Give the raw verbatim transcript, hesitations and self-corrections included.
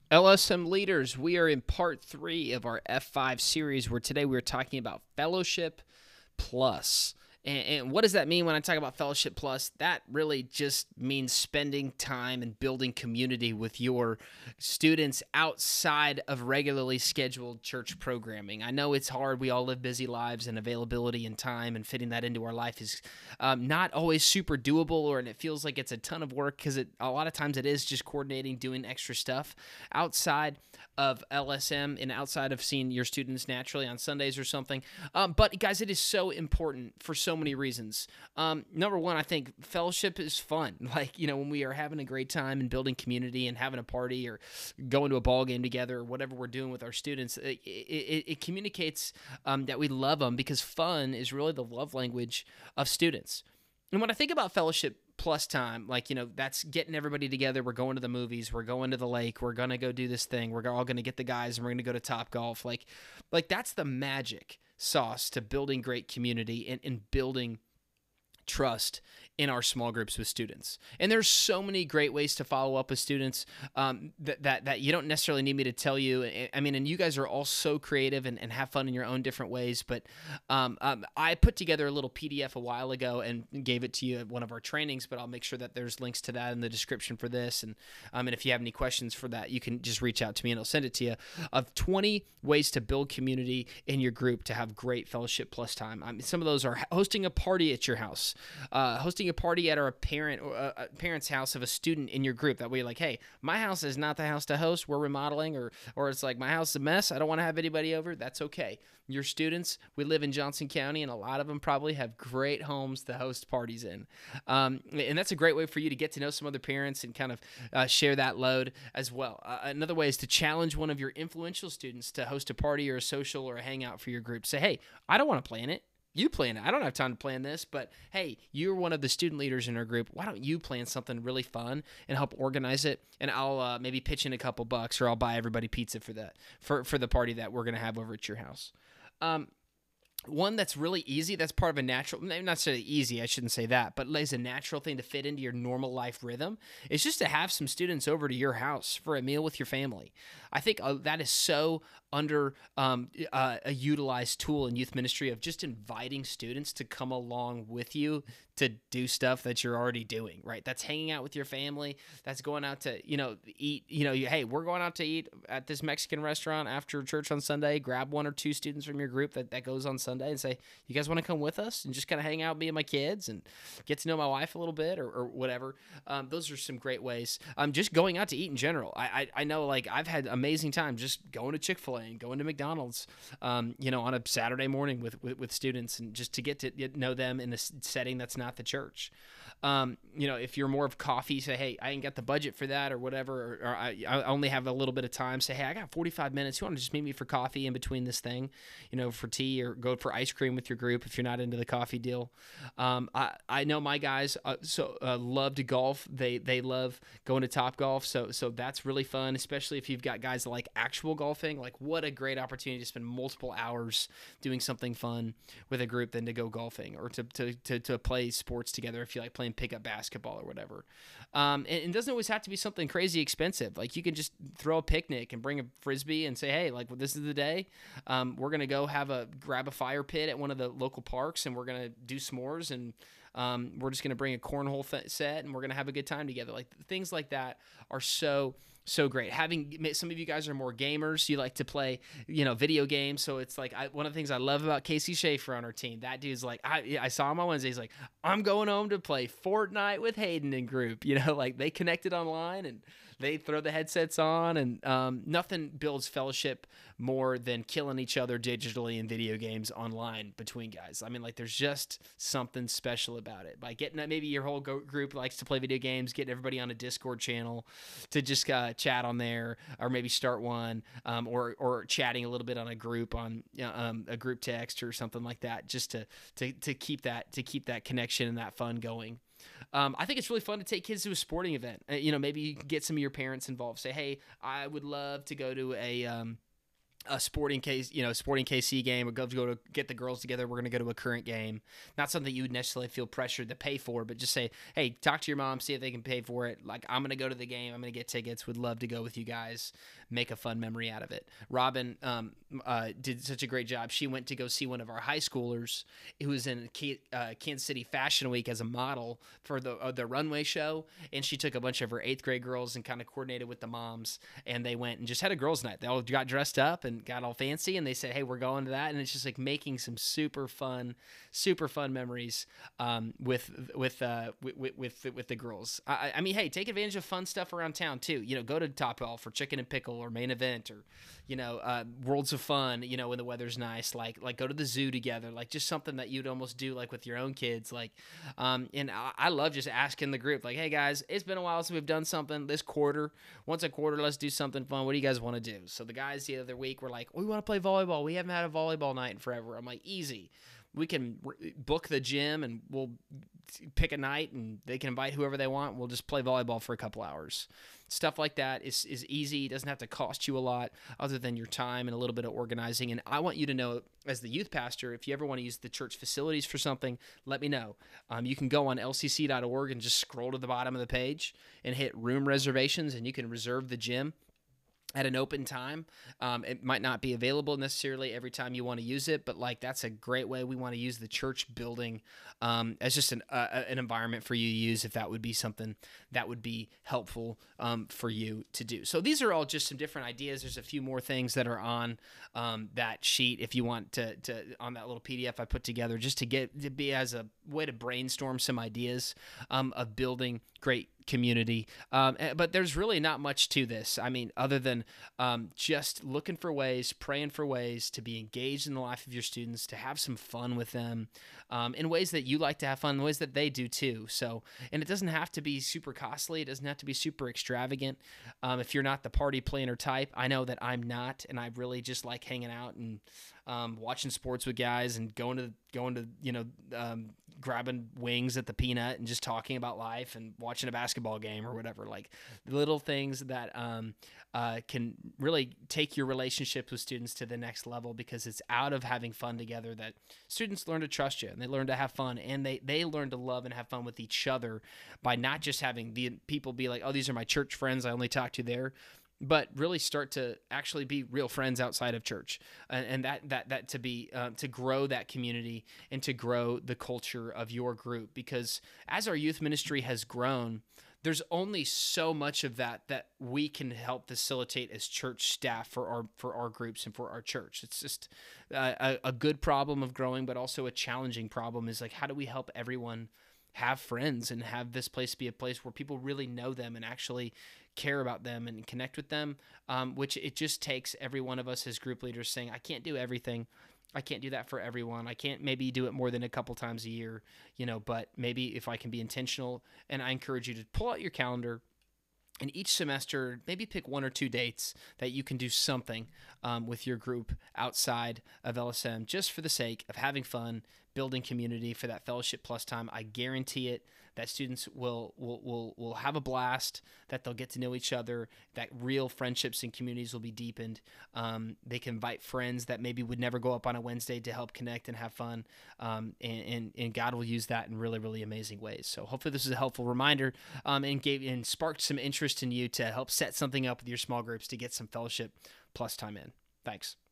L S M leaders, we are in part three of our F five series where today we're talking about Fellowship Plus. And, and what does that mean when I talk about Fellowship Plus? That really just means spending time and building community with your students outside of regularly scheduled church programming. I know it's hard. We all live busy lives, and availability and time and fitting that into our life is um, not always super doable, or and it feels like it's a ton of work because it a lot of times it is just coordinating, doing extra stuff outside of L S M and outside of seeing your students naturally on Sundays or something. Um, but guys, it is so important for so many reasons. Um, number one, I think fellowship is fun. Like, you know, when we are having a great time and building community and having a party or going to a ball game together or whatever we're doing with our students, it, it, it communicates um, that we love them, because fun is really the love language of students. And when I think about fellowship plus time, like, you know, that's getting everybody together. We're going to the movies. We're going to the lake. We're going to go do this thing. We're all going to get the guys and we're going to go to Top Golf. Like, like that's the magic sauce to building great community and, and building trust in our small groups with students. And there's so many great ways to follow up with students um, that, that that you don't necessarily need me to tell you. I mean, and you guys are all so creative and, and have fun in your own different ways. But um, um, I put together a little P D F a while ago and gave it to you at one of our trainings, but I'll make sure that there's links to that in the description for this. And, um, and if you have any questions for that, you can just reach out to me and I'll send it to you, of twenty ways to build community in your group to have great Fellowship Plus time. I mean, some of those are hosting a party at your house, uh, hosting a party at our parent or uh, parent's house of a student in your group. That way, like, hey, my house is not the house to host. We're remodeling, or or it's like my house is a mess. I don't want to have anybody over. That's okay. Your students, we live in Johnson County, and a lot of them probably have great homes to host parties in. Um, and that's a great way for you to get to know some other parents and kind of uh, share that load as well. Uh, another way is to challenge one of your influential students to host a party or a social or a hangout for your group. Say, hey, I don't want to plan it. You plan it. I don't have time to plan this, but hey, you're one of the student leaders in our group. Why don't you plan something really fun and help organize it? And I'll uh, maybe pitch in a couple bucks, or I'll buy everybody pizza for that, for, for the party that we're going to have over at your house. Um, one that's really easy, that's part of a natural, not necessarily easy, I shouldn't say that, but is a natural thing to fit into your normal life rhythm, is just to have some students over to your house for a meal with your family. I think uh, that is so under um, uh, a utilized tool in youth ministry, of just inviting students to come along with you to do stuff that you're already doing, right? That's hanging out with your family. That's going out to, you know, eat, you know, you, hey, we're going out to eat at this Mexican restaurant after church on Sunday. Grab one or two students from your group that, that goes on Sunday and say, you guys want to come with us and just kind of hang out with me and my kids and get to know my wife a little bit, or, or whatever. Um, those are some great ways. Um, just going out to eat in general. I, I, I know, like, I've had amazing time just going to Chick-fil-A and going to McDonald's, um, you know, on a Saturday morning with, with, with students, and just to get to get, know them in a setting that's not the church. Um, you know, if you're more of coffee, say, hey, I ain't got the budget for that or whatever, or, or I, I only have a little bit of time. Say, hey, I got forty-five minutes. You want to just meet me for coffee in between this thing, you know, for tea, or go for ice cream with your group if you're not into the coffee deal. Um, I, I know my guys uh, so uh, love to golf. They they love going to Top Golf. So so that's really fun, especially if you've got guys that like actual golfing. Like, what a great opportunity to spend multiple hours doing something fun with a group than to go golfing, or to to, to, to play sports together if you like playing pickup basketball or whatever. Um, and it doesn't always have to be something crazy expensive. Like, you can just throw a picnic and bring a Frisbee and say, hey, like, well, this is the day. Um, we're going to go have a grab a fire pit at one of the local parks, and we're going to do s'mores, and um, we're just going to bring a cornhole th- set, and we're going to have a good time together. Like, things like that are so so great. Having some of you guys are more gamers, you like to play, you know, video games. So it's like, I, one of the things I love about Casey Schaefer on our team, that dude's like, I I saw him on Wednesday. He's like, I'm going home to play Fortnite with Hayden and group. You know, like, they connected online and they throw the headsets on, and um, nothing builds fellowship more than killing each other digitally in video games online between guys. I mean, like, there's just something special about it. By getting that, maybe your whole go- group likes to play video games, getting everybody on a Discord channel to just uh, chat on there, or maybe start one, um, or or chatting a little bit on a group on you know, um, a group text or something like that, just to to to keep that to keep that connection and that fun going. Um, I think it's really fun to take kids to a sporting event. Uh, you know, maybe you can get some of your parents involved. Say, hey, I would love to go to a um, a sporting case, you know, sporting K C game, or go to go to get the girls together. We're going to go to a current game. Not something you would necessarily feel pressured to pay for, but just say, hey, talk to your mom, see if they can pay for it. Like, I'm going to go to the game. I'm going to get tickets. Would love to go with you guys. Make a fun memory out of it. Robin um, uh, did such a great job. She went to go see one of our high schoolers who was in uh, Kansas City Fashion Week as a model for the uh, the runway show, and she took a bunch of her eighth grade girls and kind of coordinated with the moms, and they went and just had a girls' night. They all got dressed up and got all fancy, and they said, hey, we're going to that. And it's just like making some super fun, super fun memories um, with with, uh, with with with the girls. I, I mean, hey, take advantage of fun stuff around town too. You know, go to Topgolf for chicken and pickle or main event, or you know, uh, Worlds of Fun. You know, when the weather's nice, like like go to the zoo together. Like just something that you'd almost do like with your own kids. Like, um, and I, I love just asking the group, like, hey guys, it's been a while since we've done something this quarter. Once a quarter, let's do something fun. What do you guys want to do? So the guys the other week were like, we want to play volleyball. We haven't had a volleyball night in forever. I'm like, easy. We can re- book the gym and we'll pick a night and they can invite whoever they want. We'll just play volleyball for a couple hours. Stuff like that is, is easy. It doesn't have to cost you a lot other than your time and a little bit of organizing. And I want you to know, as the youth pastor, if you ever want to use the church facilities for something, let me know. Um, you can go on L C C dot org and just scroll to the bottom of the page and hit room reservations, and you can reserve the gym at an open time. Um, it might not be available necessarily every time you want to use it, but like that's a great way. We want to use the church building um, as just an uh, an environment for you to use, if that would be something that would be helpful um, for you to do. So these are all just some different ideas. There's a few more things that are on um, that sheet if you want to, to on that little P D F I put together, just to get to be as a way to brainstorm some ideas um, of building great community. Um, but there's really not much to this. I mean, other than um, just looking for ways, praying for ways to be engaged in the life of your students, to have some fun with them um, in ways that you like to have fun, in ways that they do too. So, and it doesn't have to be super costly. It doesn't have to be super extravagant. Um, if you're not the party planner type, I know that I'm not, and I really just like hanging out and um, watching sports with guys and going to going to you know um, grabbing wings at the Peanut and just talking about life and watching a basketball game or whatever. Like little things that um, uh, can really take your relationship with students to the next level, because it's out of having fun together that students learn to trust you and they learn to have fun, and they they learn to love and have fun with each other by not just having the people be like, oh, these are my church friends I only talk to there, but really start to actually be real friends outside of church, and, and that that that to be uh, to grow that community and to grow the culture of your group. Because as our youth ministry has grown, there's only so much of that that we can help facilitate as church staff for our for our groups and for our church. It's just uh, a, a good problem of growing, but also a challenging problem. Is like, how do we help everyone have friends and have this place be a place where people really know them and actually care about them and connect with them, um, which it just takes every one of us as group leaders saying, I can't do everything. I can't do that for everyone. I can't maybe do it more than a couple times a year, you know, but maybe if I can be intentional. And I encourage you to pull out your calendar and each semester, maybe pick one or two dates that you can do something um, with your group outside of L S M, just for the sake of having fun, building community for that Fellowship Plus time. I guarantee it that students will will will will have a blast, that they'll get to know each other, that real friendships and communities will be deepened. Um, they can invite friends that maybe would never go up on a Wednesday to help connect and have fun, um, and, and and God will use that in really, really amazing ways. So hopefully this is a helpful reminder um, and gave and sparked some interest in you to help set something up with your small groups to get some Fellowship Plus time in. Thanks.